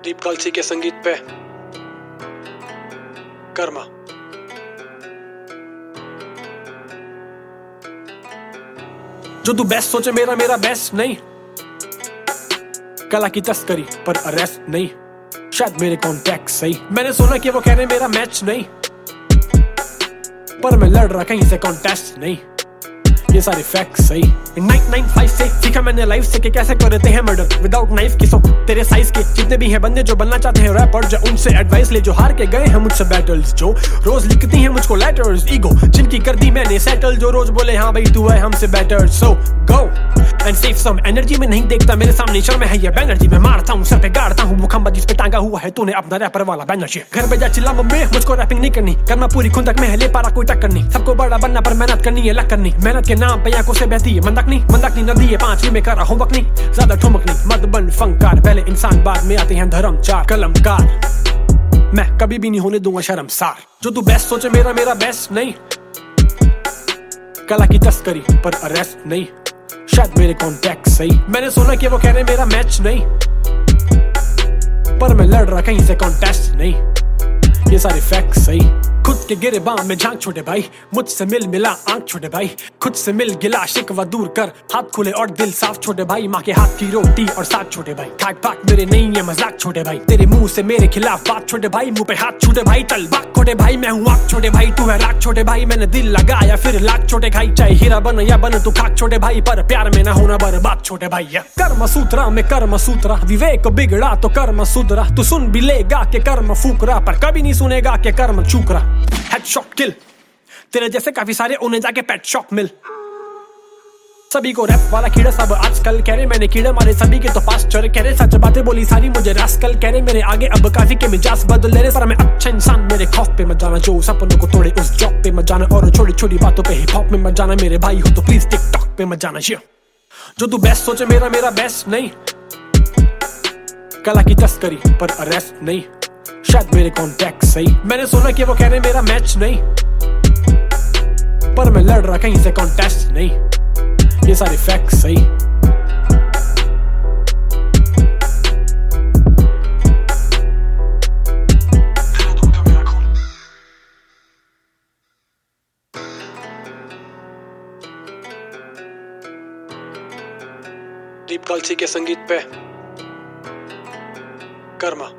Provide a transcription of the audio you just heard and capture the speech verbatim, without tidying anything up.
दीप कलसी के संगीत पे कर्मा। जो तू बेस्ट सोचे मेरा मेरा बेस्ट नहीं, कला की तस्करी पर अरेस्ट नहीं, शायद मेरे कॉन्टैक्ट सही। मैंने सुना कि वो कह रहे मेरा मैच नहीं, पर मैं लड़ रहा कहीं से कॉन्टेस्ट नहीं, ये सारे फैक्ट सही। नाइन नाइन फाइव से सीखा मैंने लाइफ से कि कैसे करते हैं मर्डर विदाउट नाइफ की। सो तेरे साइज के जितने भी हैं बंदे जो बनना चाहते हैं रैपर, जो उनसे एडवाइस ले, जो हार के गए हैं मुझसे बैटल्स, जो रोज लिखती हैं मुझको लेटर्स, ईगो जिनकी कर दी मैंने सेटल, जो रोज बोले हाँ भाई तू है हमसे better. So go and save some energy में नहीं देखता मेरे सामने शर्म है ये बैनर्जी। मैं मारता हूँ सर पे गाड़ता हूँ वो खंबा जिस पे टांगा हुआ है तूने अपना रैपर वाला बैनर्जी। घर पे जा चिल्ला मम्मी मुझको रैपिंग नहीं करनी, करना पूरी खुंदक में है ले पारा कोई टक्कर नहीं। सबको बड़ा बनना पर मेहनत करनी है लक करनी, मेहनत के नाम पे आंखों से बहती है मंदकनी। मंदकनी नदी है पांचवी में करा होमवर्क नहीं, ज्यादा ठुमक नहीं। मत बन फंकार पहले इंसान बाद में आते हैं धर्मचार कलमकार। मैं कभी भी नहीं होने दूंगा शर्मसार। जो तू बेस्ट सोचे मेरा मेरा बेस्ट नहीं, कला की तस्करी पर अरेस्ट नहीं, शायद मेरे कॉन्टैक्ट सही। मैंने सुना कि वो कह रहे मेरा मैच नहीं, पर मैं लड़ रहा कहीं से कॉन्टेस्ट नहीं, ये सारे फैक्ट सही। खुद के गिरे बाम में झांक छोटे भाई, मुझसे मिल मिला आंख छोटे भाई। खुद से मिल गिला शिकवा दूर कर, हाथ खुले और दिल साफ छोटे भाई। माँ के हाथ की रोटी और साग छोटे भाई, खाक पाक मेरे नहीं है मजाक छोटे भाई। तेरे मुंह से मेरे खिलाफ बात छोटे भाई, मुंह पे हाथ छोटे भाई। चल बात छोटे भाई, मैं हूँ आग छोटे भाई, तू है राग छोटे भाई। मैंने दिल लगाया फिर लाख छोटे खाई, चाहे हीरा बन या बन तू खाक छोटे भाई, पर प्यार में ना होना बर्बाद छोटे भाई। कर्म सूत्रा में कर्म सूत्रा, विवेक बिगड़ा तो कर्म सुधरा। तू सुन भी लेगा के कर्म फूकरा, पर कभी नहीं सुनेगा के कर्म चूकरा। हेडशॉट किल तेरे जैसे काफी सारे, उन्हें जाके पेट शॉप मिल। सभी को रैप वाला कीड़ा सब आजकल कह रहे मैंने कीड़े मारे सभी के तो पास चोर। कह रहे सच बातें बोली सारी मुझे रास्कल, कह रहे मेरे आगे अब काफी के मिजाज बदल ले रहे। सर मैं अच्छा इंसान मेरे खौफ पे मत जाना, जो सपनों को तोड़े उस जॉब पे मत जाना, और छोटी छोटी बातों पे हिप हॉप में मत जाना। मेरे भाई हो तो प्लीज टिकटॉक पे मत जाना। जो तू बेस्ट सोचे मेरा मेरा बेस्ट नहीं, कला की तस्करी पर अरेस्ट नहीं, शायद मेरे कॉन्टैक्ट सही। मैंने सुना कि वो कह रहे मेरा मैच नहीं, पर मैं लड़ रहा कहीं से कॉन्टेस्ट नहीं, ये सारे फैक्ट सही। दीप कलसी के संगीत पे कर्मा।